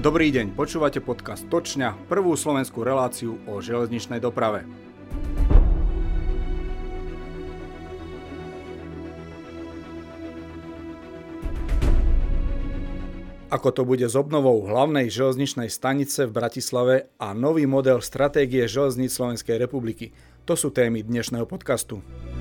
Dobrý deň, počúvate podcast Točňa, prvú slovenskú reláciu o železničnej doprave. Ako to bude s obnovou hlavnej železničnej stanice v Bratislave a nový model stratégie železníc Slovenskej republiky? To sú témy dnešného podcastu.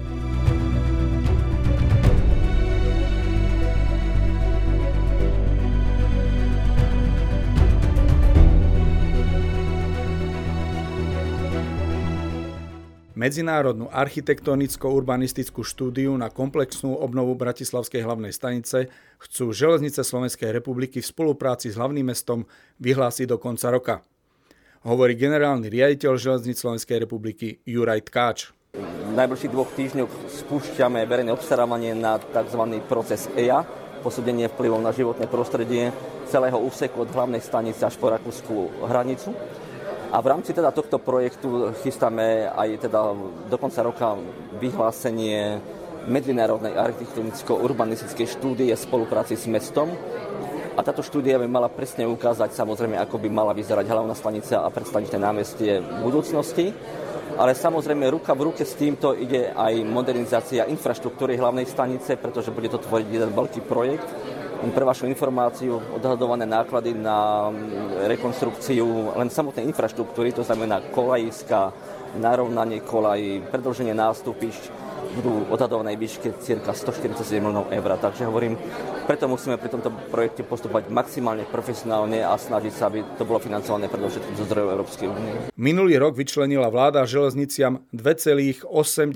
Medzinárodnú architektonicko-urbanistickú štúdiu na komplexnú obnovu Bratislavskej hlavnej stanice chcú železnice Slovenskej republiky v spolupráci s hlavným mestom vyhlásiť do konca roka. Hovorí generálny riaditeľ železníc Slovenskej republiky Juraj Tkáč. V najbližších 2 týždňoch spúšťame verejné obstarávanie na tzv. Proces EIA, posúdenie vplyvov na životné prostredie celého úseku od hlavnej stanice až po rakúsku hranicu. A v rámci tohto projektu chystáme aj do konca roka vyhlásenie medzinárodnej architektonicko-urbanistickej štúdie v spolupráci s mestom. A táto štúdia by mala presne ukázať, samozrejme, ako by mala vyzerať hlavná stanica a predstaviteľné námestie v budúcnosti. Ale samozrejme, ruka v ruke s týmto ide aj modernizácia infraštruktúry hlavnej stanice, pretože bude to tvoriť jeden veľký projekt. Pre vašu informáciu, odhadované náklady na rekonstrukciu len samotnej infraštruktúry, to znamená kolajiska, narovnanie kolají, predĺženie nástupišť, budú odhadované výške cirka 147 miliónov eur. Takže hovorím, preto musíme pri tomto projekte postupovať maximálne profesionálne a snažiť sa, aby to bolo financované predovšetkým zo zdrojov Európskej únie. Minulý rok vyčlenila vláda železniciam 2,8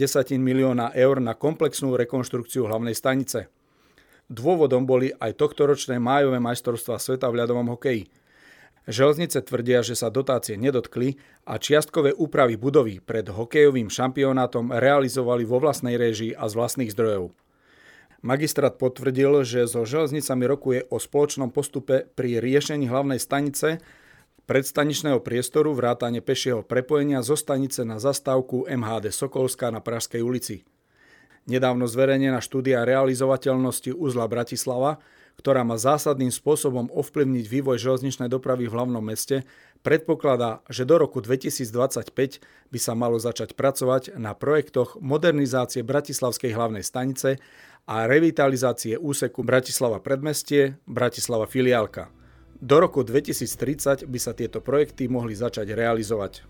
milióna eur na komplexnú rekonštrukciu hlavnej stanice. Dôvodom boli aj tohtoročné májové majstrovstvá sveta v ľadovom hokeji. Železnice tvrdia, že sa dotácie nedotkli a čiastkové úpravy budovy pred hokejovým šampionátom realizovali vo vlastnej réžii a z vlastných zdrojov. Magistrát potvrdil, že so železnicami rokuje o spoločnom postupe pri riešení hlavnej stanice, predstaničného priestoru, vrátane pešieho prepojenia zo stanice na zastávku MHD Sokolská na Pražskej ulici. Nedávno zverejnená štúdia realizovateľnosti uzla Bratislava, ktorá má zásadným spôsobom ovplyvniť vývoj železničnej dopravy v hlavnom meste, predpokladá, že do roku 2025 by sa malo začať pracovať na projektoch modernizácie Bratislavskej hlavnej stanice a revitalizácie úseku Bratislava predmestie, Bratislava filiálka. Do roku 2030 by sa tieto projekty mohli začať realizovať.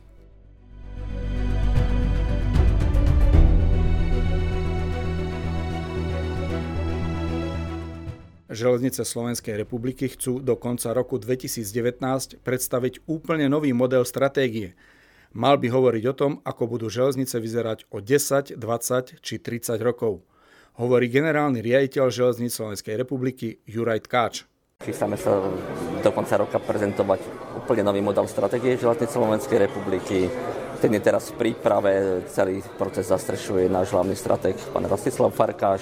Železnice Slovenskej republiky chcú do konca roku 2019 predstaviť úplne nový model stratégie. Mal by hovoriť o tom, ako budú železnice vyzerať o 10, 20 či 30 rokov. Hovorí generálny riaditeľ Železníc Slovenskej republiky Juraj Tkáč. Chystáme sa do konca roka prezentovať úplne nový model stratégie Železníc Slovenskej republiky. Ten je teraz v príprave, celý proces zastrešuje náš hlavný stratég, pán Rostislav Farkáš.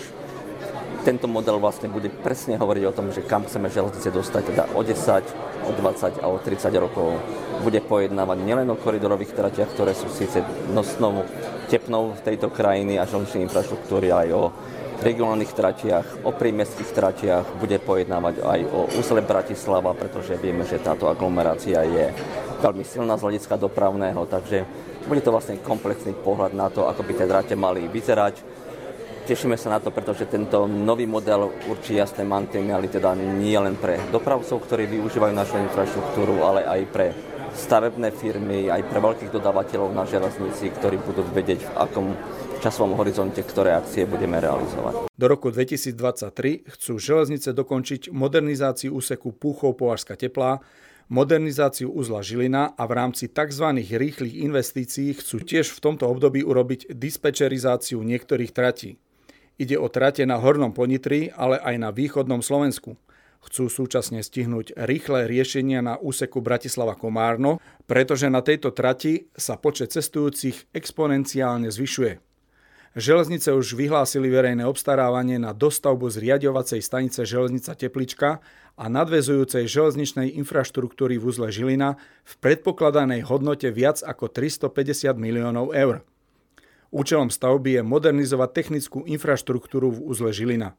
Tento model vlastne bude presne hovoriť o tom, že kam chceme železnice dostať, teda o 10, o 20 a o 30 rokov. Bude pojednávať nielen o koridorových tratiach, ktoré sú síce nosnou tepnou tejto krajiny a železničnej infraštruktúry, aj o regionálnych tratiach, o prímestských tratiach, bude pojednávať aj o úzle Bratislava, pretože vieme, že táto aglomerácia je veľmi silná z hľadiska dopravného, takže bude to vlastne komplexný pohľad na to, ako by tie trate mali vyzerať. Tešíme sa na to, pretože tento nový model určí jasné mantinely, teda nie len pre dopravcov, ktorí využívajú našu infraštruktúru, ale aj pre stavebné firmy, aj pre veľkých dodávateľov na železnici, ktorí budú vedieť, v akom časovom horizonte ktoré akcie budeme realizovať. Do roku 2023 chcú železnice dokončiť modernizáciu úseku Púchov-Považská Teplá, modernizáciu uzla Žilina a v rámci tzv. Rýchlych investícií chcú tiež v tomto období urobiť dispečerizáciu niektorých tratí. Ide o trate na Hornom Ponitri, ale aj na východnom Slovensku. Chcú súčasne stihnúť rýchle riešenia na úseku Bratislava-Komárno, pretože na tejto trati sa počet cestujúcich exponenciálne zvyšuje. Železnice už vyhlásili verejné obstarávanie na dostavbu zriaďovacej stanice Železnica Teplička a nadväzujúcej železničnej infraštruktúry v uzle Žilina v predpokladanej hodnote viac ako 350 miliónov eur. Účelom stavby je modernizovať technickú infraštruktúru v uzle Žilina.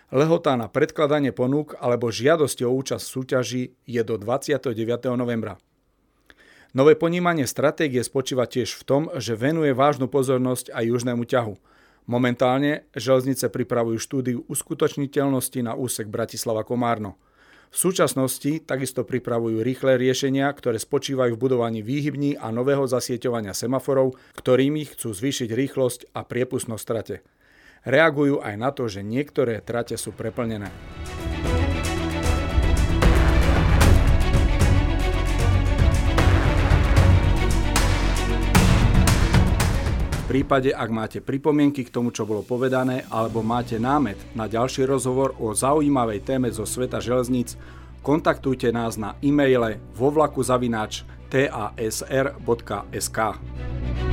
Lehotá na predkladanie ponúk alebo žiadosti o účasť v súťaži je do 29. novembra. Nové ponímanie stratégie spočíva tiež v tom, že venuje vážnu pozornosť aj južnému ťahu. Momentálne železnice pripravujú štúdiu uskutočniteľnosti na úsek Bratislava-Komárno. V súčasnosti takisto pripravujú rýchle riešenia, ktoré spočívajú v budovaní výhybní a nového zasieťovania semaforov, ktorými chcú zvýšiť rýchlosť a priepustnosť trate. Reagujú aj na to, že niektoré trate sú preplnené. V prípade, ak máte pripomienky k tomu, čo bolo povedané, alebo máte námet na ďalší rozhovor o zaujímavej téme zo sveta železníc, kontaktujte nás na e-maile vovlaku@tasr.sk.